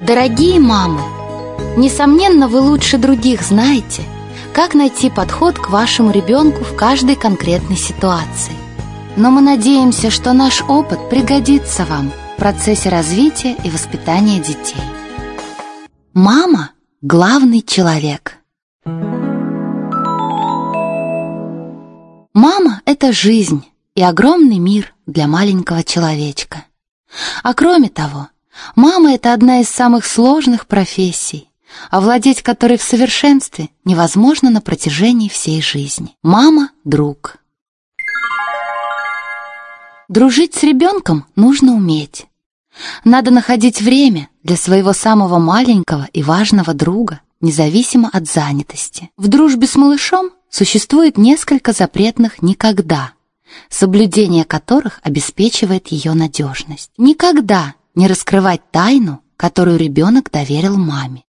Дорогие мамы, несомненно, вы лучше других знаете, как найти подход к вашему ребенку в каждой конкретной ситуации. Но мы надеемся, что наш опыт пригодится вам в процессе развития и воспитания детей. Мама – главный человек. Мама – это жизнь и огромный мир для маленького человечка. А кроме того, мама – это одна из самых сложных профессий, овладеть которой в совершенстве невозможно на протяжении всей жизни. Мама – друг. Дружить с ребенком нужно уметь. Надо находить время для своего самого маленького и важного друга, независимо от занятости. В дружбе с малышом существует несколько запретных «никогда», соблюдение которых обеспечивает ее надежность. Никогда не раскрывать тайну, которую ребенок доверил маме.